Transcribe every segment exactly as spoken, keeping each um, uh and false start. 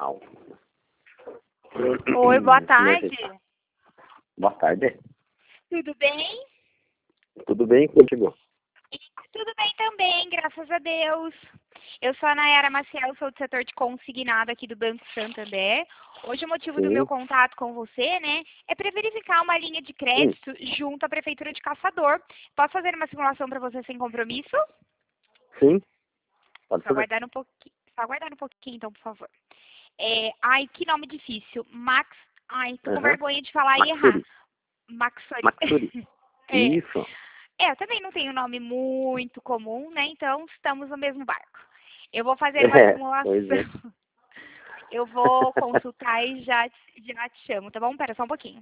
Au. Oi, boa tarde. Boa tarde. Tudo bem? Tudo bem contigo? Tudo bem também, graças a Deus. Eu sou a Nayara Maciel, sou do setor de consignado aqui do Banco Santander. Hoje o motivo Sim. do meu contato com você, né, é para verificar uma linha de crédito junto à Prefeitura de Caçador. Posso fazer uma simulação para você sem compromisso? Sim. Pode Só fazer. aguardar um pouquinho, só aguardar um pouquinho, então, por favor. É, ai, que nome difícil. Max. Ai, tô com Aham. vergonha de falar e errar. Maxuri. Maxori. Maxuri. É. Isso. É, eu também não tenho um nome muito comum, né? Então, estamos no mesmo barco. Eu vou fazer uma É, simulação. pois é. Eu vou consultar e já, já te chamo, tá bom? Pera só um pouquinho.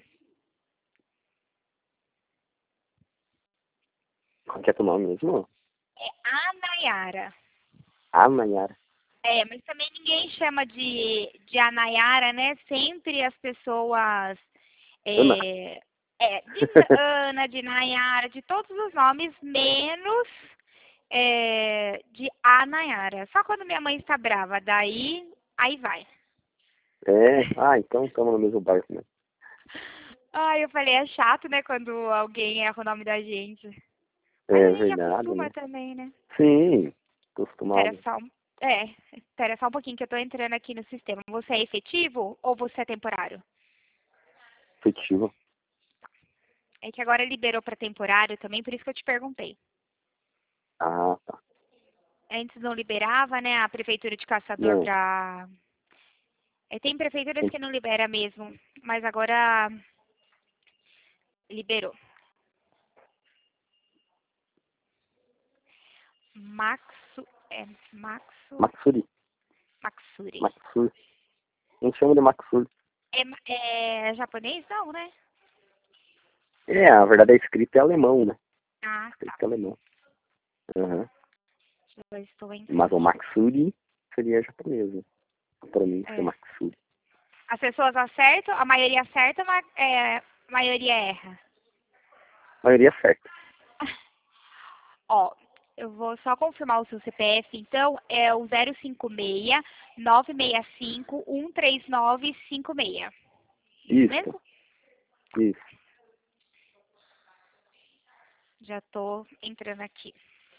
Qual que é teu nome mesmo? É a Nayara. A Nayara. É, mas também ninguém chama de, de a Nayara, né? Sempre as pessoas... Ana. É, é, de Ana, de Nayara, de todos os nomes, menos é, de a Nayara. Só quando minha mãe está brava, daí, aí vai. É. Ah, então estamos no mesmo barco, né? Ai, eu falei, é chato, né, quando alguém erra o nome da gente. Mas É a gente verdade, acostuma né? também, né? Sim. Espera Acostumado. só um... É, espera só um pouquinho que eu tô entrando aqui no sistema. Você é efetivo ou você é temporário? Efetivo. É que agora liberou para temporário também, por isso que eu te perguntei. Ah, tá. Antes não liberava, né, a prefeitura de Caçador Não. para... É, tem prefeituras que não libera mesmo, mas agora liberou. Maxu... É, Maxu... Maxuri. Maxuri. Maxuri. A gente chama de Maxuri. É, é japonês? Não, né? É, a verdade a escrita é alemão, né? Ah, A tá. escrita é alemão. Aham. Eu estou em... Mas o Maxuri seria japonês, né? Pra mim, É. é Maxuri. As pessoas acertam, a maioria acerta, mas é, a maioria erra. A maioria certa. Ó, eu vou só confirmar o seu C P F, então, é o zero cinco seis, nove seis cinco, um três nove cinco seis. Isso Isso. mesmo? Isso. Já tô entrando aqui.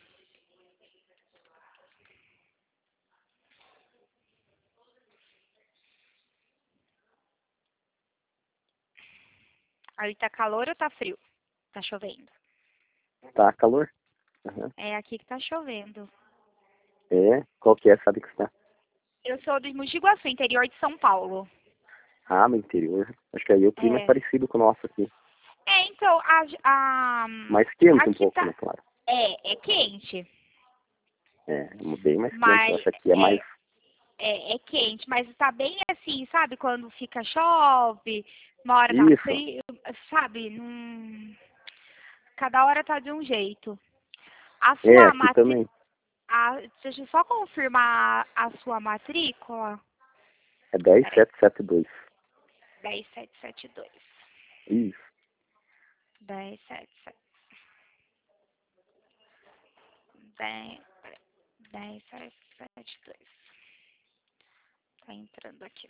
Aí tá calor ou tá frio? Tá chovendo. Tá calor? Aham. É aqui que tá chovendo. É? Qual que é? Sabe que está? Eu sou de Mogi Guaçu, interior de São Paulo. Ah, no interior. Acho que aí o clima é É, parecido com o nosso aqui. é então, a, a, Mais quente um aqui pouco, tá... né? Claro. É, é quente. É, bem mais quente. Eu Mas acho que aqui é mais... é, é, é quente, mas tá bem assim, sabe? Quando fica chove, uma hora tá Isso. frio, sabe? Hum, cada hora tá de um jeito. A É, sua aqui matrícula, também. deixa eu só confirmar a sua matrícula. É dez Peraí, sete sete dois. dez sete sete dois. Isso. dez sete sete. dez, peraí, dez sete sete dois. Tá entrando aqui.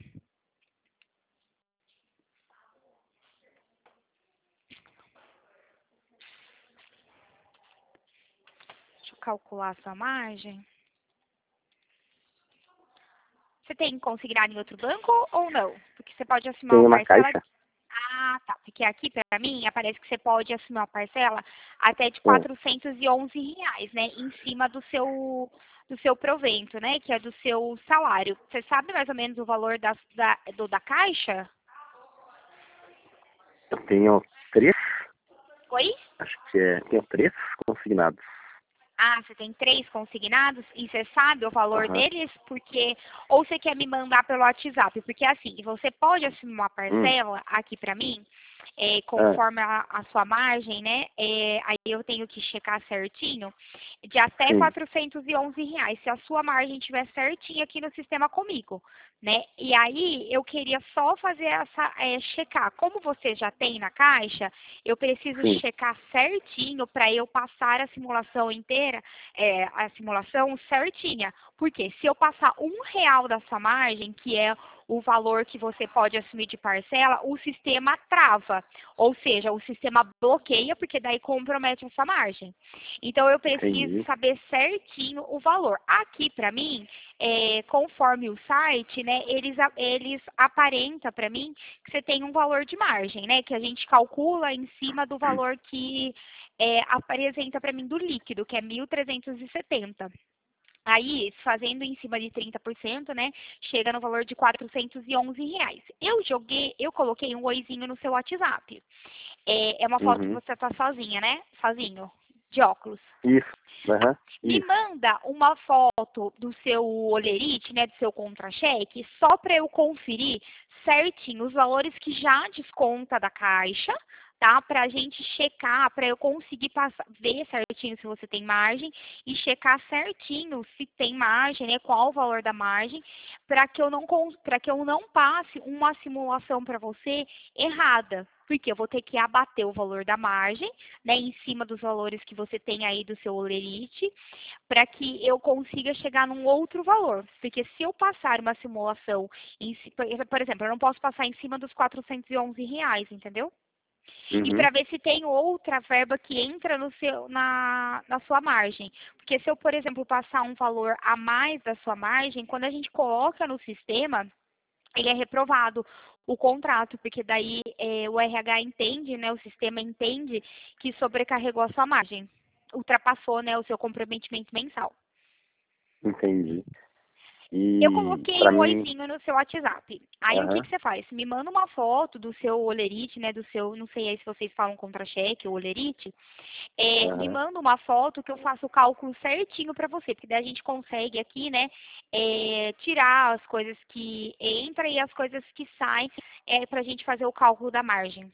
Deixa eu calcular a sua margem. Você tem consignado em outro banco ou não? Porque você pode assumir uma Tem uma parcela... caixa? Ah, tá. Porque aqui, para mim, aparece que você pode assumir uma parcela até de É. quatrocentos e onze reais, né? Em cima do seu, do seu provento, né? Que é do seu salário. Você sabe mais ou menos o valor das, da, do, da caixa? Eu tenho três. Oi? Acho que é. Tenho três consignados. Ah, você tem três consignados e você sabe o valor Aham. deles? Porque, ou você quer me mandar pelo WhatsApp? Porque assim, você pode assumir uma Hum. parcela aqui pra mim é, Ah, conforme a, a sua margem, né? É, aí eu tenho que checar certinho, de até sim, quatrocentos e onze reais, se a sua margem estiver certinha aqui no sistema comigo, né? E aí eu queria só fazer essa, é, checar. Como você já tem na caixa, eu preciso sim, checar certinho para eu passar a simulação inteira, é, a simulação certinha. Porque se eu passar um real da sua margem, que é o valor que você pode assumir de parcela, o sistema trava. Ou seja, o sistema bloqueia, porque daí compromete essa margem. Então, eu preciso entendi. saber certinho o valor. Aqui, para mim, é, conforme o site, né, eles, eles aparentam para mim que você tem um valor de margem, né, que a gente calcula em cima do valor que é, apresenta para mim do líquido, que é mil trezentos e setenta. Aí, fazendo em cima de trinta por cento, né, chega no valor de quatrocentos e onze reais. Eu joguei, eu coloquei um oizinho no seu WhatsApp. É, é uma foto que Uhum. você tá sozinha, né? Sozinho, de óculos. Isso, aham, Me isso. manda uma foto do seu olerite, né, do seu contra-cheque, só para eu conferir certinho os valores que já desconta da caixa, tá? Para a gente checar, para eu conseguir passar, ver certinho se você tem margem e checar certinho se tem margem, né? Qual o valor da margem, para que eu não para que eu não passe uma simulação para você errada. Porque eu vou ter que abater o valor da margem, né, em cima dos valores que você tem aí do seu olerite, para que eu consiga chegar num outro valor. Porque se eu passar uma simulação, em, por exemplo, eu não posso passar em cima dos quatrocentos e onze reais, entendeu? E Uhum. para ver se tem outra verba que entra no seu, na, na sua margem. Porque se eu, por exemplo, passar um valor a mais da sua margem, quando a gente coloca no sistema, ele é reprovado o contrato, porque daí é, o R H entende, né, o sistema entende que sobrecarregou a sua margem, ultrapassou, né, o seu comprometimento mensal. Entendi. Eu E coloquei pra um mim, oizinho no seu WhatsApp. Aí o que, aham, que você faz? Me manda uma foto do seu olerite, né? Do seu, não sei aí se vocês falam contra-cheque ou olerite. É, me aham. manda uma foto que eu faço o cálculo certinho para você, porque daí a gente consegue aqui, né, é, tirar as coisas que entram e as coisas que saem é, para a gente fazer o cálculo da margem.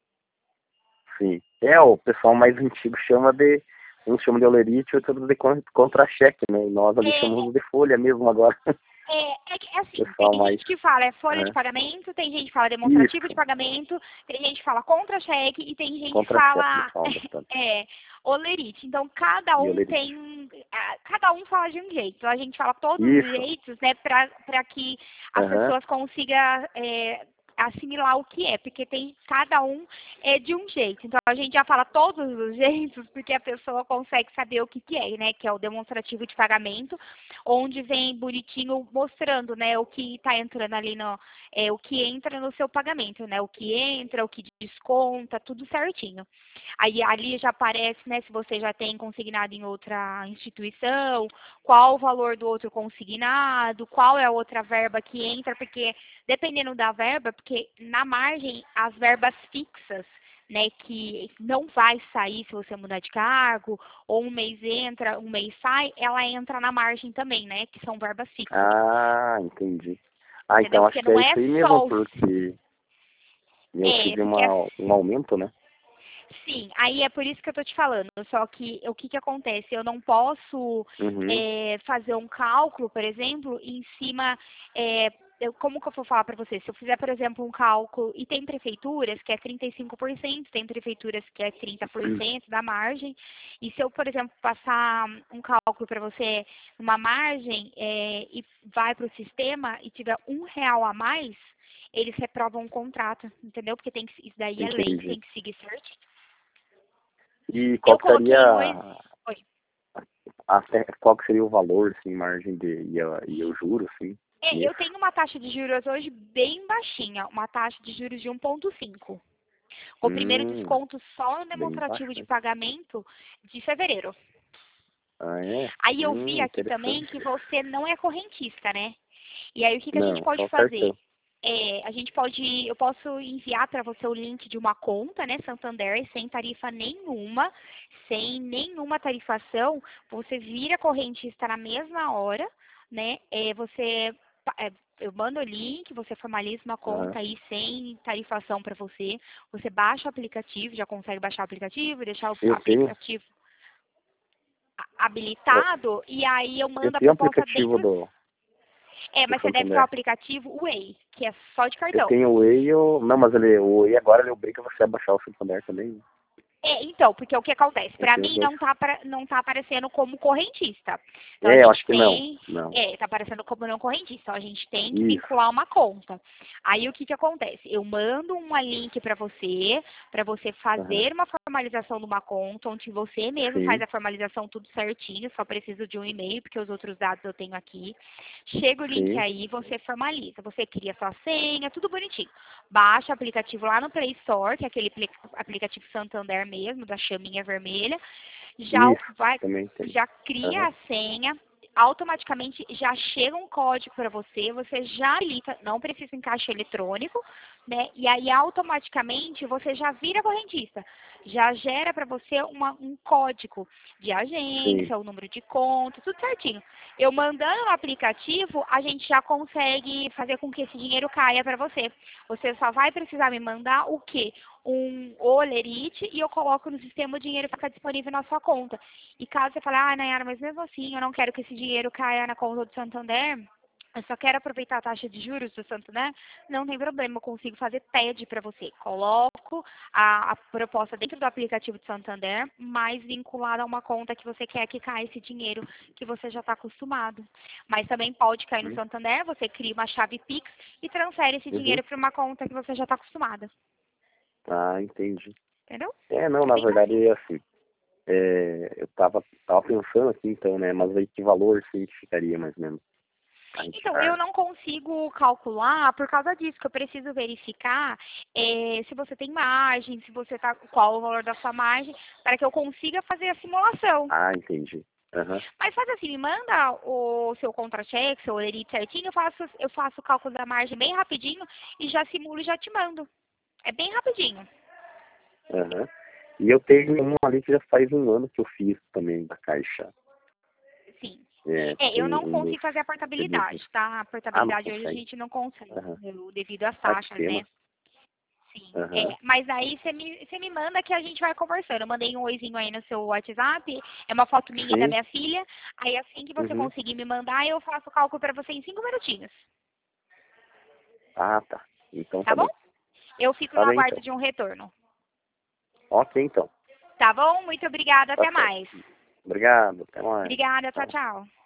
Sim. É, o pessoal mais antigo chama de. Uns chamam de olerite, outros de con- contra-cheque, né? E nós ali É, chamamos de folha mesmo agora. É, é que, é O assim, tem pessoal mais. gente que fala é folha de Aham. pagamento, tem gente que fala demonstrativo de Isso, pagamento, tem gente que fala contra-cheque e tem gente que contra-cheque, eles fala falam bastante. é, olerite. Então, cada E um olerite. tem, ah, cada um fala de um jeito. Então, a gente fala todos os Isso, jeitos, né, para que as aham. pessoas consigam é, assimilar o que é, porque tem cada um é de um jeito. Então, a gente já fala todos os jeitos, porque a pessoa consegue saber o que, que é, né, que é o demonstrativo de pagamento, onde vem bonitinho mostrando, né, o que está entrando ali no, é, o que entra no seu pagamento, né, o que entra, o que desconta, tudo certinho. Aí ali já aparece, né, se você já tem consignado em outra instituição, qual o valor do outro consignado, qual é a outra verba que entra, porque dependendo da verba, porque na margem as verbas fixas, né, que não vai sair se você mudar de cargo, ou um mês entra, um mês sai, ela entra na margem também, né, que são verbas fixas, Ah, entendi. Ah, entendeu? então acho Porque que é não isso é aí mesmo, só o... porque eu É, tive porque uma, um aumento, né? sim, aí é por isso que eu tô te falando. Só que o que que acontece? Eu não posso Uhum. é, fazer um cálculo, por exemplo, em cima. É, eu- como que eu vou falar para você? Se eu fizer, por exemplo, um cálculo, e tem prefeituras que é trinta e cinco por cento, tem prefeituras que é trinta por cento da margem, e se eu, por exemplo, passar um cálculo para você numa margem é, e vai para o sistema e tiver um real a mais, eles reprovam o contrato, entendeu? Porque tem que, isso daí é lei, Entendi. tem que seguir certinho. E qual Eu que seria coloquei um ex... Oi. até qual que seria o valor, assim, margem de e, a- e o juro, assim, É, eu nisso? tenho uma taxa de juros hoje bem baixinha, uma taxa de juros de um vírgula cinco. O primeiro Hum, desconto só no bem demonstrativo baixo, de né? pagamento de fevereiro. Ah, é? Aí eu vi Hum, aqui também interessante. que você não é correntista, né? E aí o que, que a gente Não, pode só o fazer? cartão. É, a gente pode, eu posso enviar para você o link de uma conta, né, Santander, sem tarifa nenhuma, sem nenhuma tarifação, você vira correntista na mesma hora, né? É, você pa- é, eu mando o link, você formaliza uma conta Ah, aí sem tarifação para você. Você baixa o aplicativo, já consegue baixar o aplicativo, deixar o eu tenho, aplicativo a- eu, habilitado e aí eu eu mando a tenho um proposta aplicativo dentro. do, É, do mas você deve ter o Santander. aplicativo Way, que é só de Eu cartão. tenho o Way, eu, não, mas ele, o Way agora ele obriga você a baixar o Santander também, né? É, então, porque o que acontece? Eu Para tenho os mim dois. não tá, apara- não tá aparecendo como correntista. Então a É, eu gente acho que não, tem, não. é, tá aparecendo como não correntista. Então a gente tem que Isso, vincular uma conta. Aí o que que acontece? Eu mando uma link para você, para você aham, fazer uma formalização de uma conta, onde você mesmo faz sim, a formalização tudo certinho, só preciso de um e-mail, porque os outros dados eu tenho aqui. Chega o link sim, aí, você formaliza. Você cria sua senha, tudo bonitinho. Baixa o aplicativo lá no Play Store, que é aquele apli- aplicativo Santander mesmo, da chaminha vermelha. Já o- isso, vai, também tem. já cria Aham, a senha, automaticamente já chega um código para você, você já habilita, não precisa em caixa eletrônico, né? E aí automaticamente você já vira correntista. Já gera para você uma- um código de sim, agência, o número de conta, tudo certinho. Eu mandando no aplicativo, a gente já consegue fazer com que esse dinheiro caia para você. Você só vai precisar me mandar o quê? Um olerite e eu coloco no sistema o dinheiro fica disponível na sua conta. E caso você fale, ah, Nayara, mas mesmo assim eu não quero que esse dinheiro caia na conta do Santander, eu só quero aproveitar a taxa de juros do Santander, não tem problema, eu consigo fazer T E D para você. Coloco a, a proposta dentro do aplicativo do Santander, mas vinculada a uma conta que você quer que caia esse dinheiro que você já está acostumado. Mas também pode cair no hum, Santander, você cria uma chave Pix e transfere esse uhum. dinheiro para uma conta que você já está acostumada. Ah, entendi. Entendeu? É, não, É na bem verdade facinho. é assim, é, eu tava, tava pensando aqui então, né, mas aí que valor se ficaria mais ou menos a Então, eu entidade? não consigo calcular por causa disso, que eu preciso verificar eh, se você tem margem, se você tá, qual o valor da sua margem, para que eu consiga fazer a simulação. Ah, entendi. Aham. Mas faz assim, me manda o seu contra-cheque, seu lerite certinho, eu faço, eu faço o cálculo da margem bem rapidinho e já simulo e já te mando. É bem rapidinho. Aham. E eu tenho um ali que já faz um ano que eu fiz também da Caixa. Sim. É, É, eu tem não um dos consigo fazer a períodos. portabilidade, tá? A Ah, não portabilidade hoje a consegue. gente não consegue, Aham. eu- devido às Ah, que taxas, né? pena. Sim, Aham. é, mas aí você me, você me manda que a gente vai conversando. Eu mandei um oizinho aí no seu WhatsApp, é uma foto minha e da Sim. minha filha. Aí assim que você Uhum. conseguir me mandar, eu faço o cálculo para você em cinco minutinhos, Ah, tá. Então tá tá bom? bem. Eu fico no Tá bem aguardo então. de um retorno. Ok, então. Tá bom? Muito obrigada, Tá até certo. mais. Obrigado. Até mais. Obrigada, tchau, Tchau. tchau.